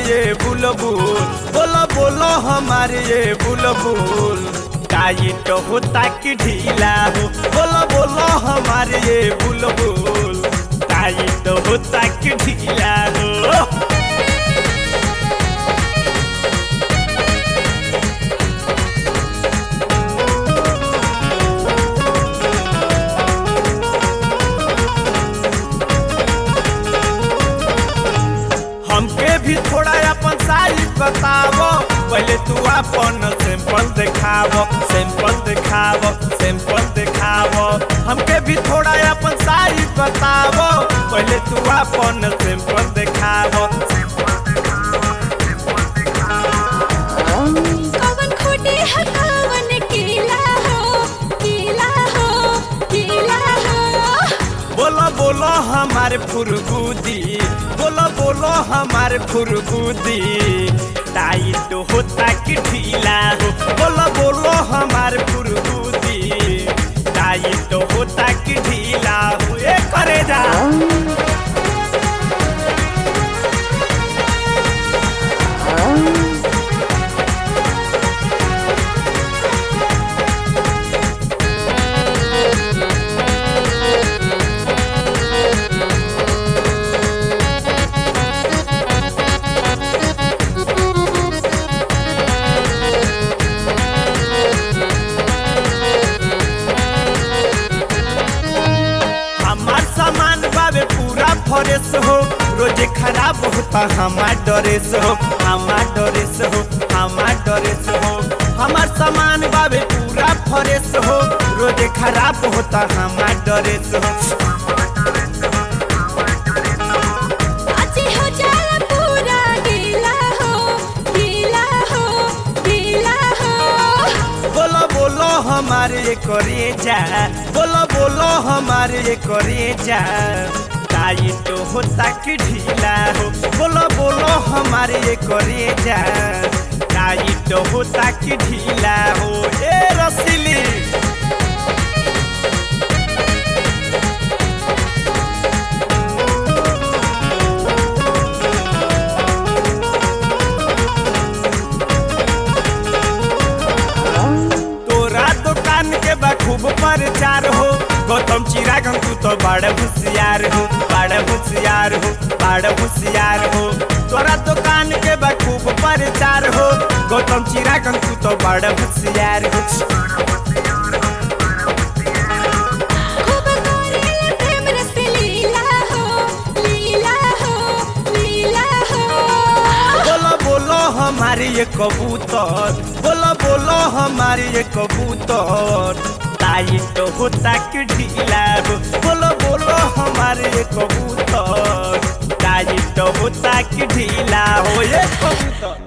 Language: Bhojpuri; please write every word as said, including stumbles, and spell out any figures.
ये बुलबुल, बोलो बोलो हमारे ये बुलबुल, टाइट होता कि ढीला हो, बोलो बोलो हमारे ये बुलबुल, टाइट होता कि ढीला हो। हमके भी थोड़ा अपन साइज बतावो, पहले तू अपन सैंपल दिखावो, सैंपल दिखावो, सैंपल दिखावो। हमके भी थोड़ा अपन साइज बतावो, पहले तू अपन सैंपल दिखावो। कवन खोटे है कवन केला हो, केला हो, केला हो। बोलो बोलो हमारे फुरगुदी, बोलो बोलो हमारे फुरगुदी, टाइट होता कि ढीला हो, बोलो बोलो हमारे फुरगुदी, टाइट होता कि ढीला हो। ए करे जा फ्रेश हो, रोजे खराब होता हमार ड्रेस हो, हमार ड्रेस हो, हमार ड्रेस हो। हमार सामान बाबे पूरा फ्रेश हो, रोजे खराब होता हमार ड्रेस हो। आज हो जाला पूरा गीला हो, गीला हो, गीला हो। बोलो बोलो हमारे ये करेजा, बोलो बोलो हमारे ये करेजा, टाइट होता कि ढीला हो, बोलो बोलो हमारे ये करेजा, टाइट होता कि ढीला हो। ए रसीली तोरा दुकान के बा खूब प्रचार हो, गौतम चिरागन तू तो बड़ा होशियार हो, बड़ा होशियार हो, बड़ा होशियार हो। तोरा दुकान के बा खूब प्रचार हो, गौतम चिरागन तू तो बड़ा होशियार हो। खूब करेला प्रेम रस लीला हो, लीला हो, लीला हो। बोलो बोलो हमारे ये कबूतर, बोलो बोलो हमारे ये कबूतर, टाइट होता कि ढीला हो, बोलो बोलो हमारे ये कबूतर, टाइट होता कि ढीला हो। ये कबूतर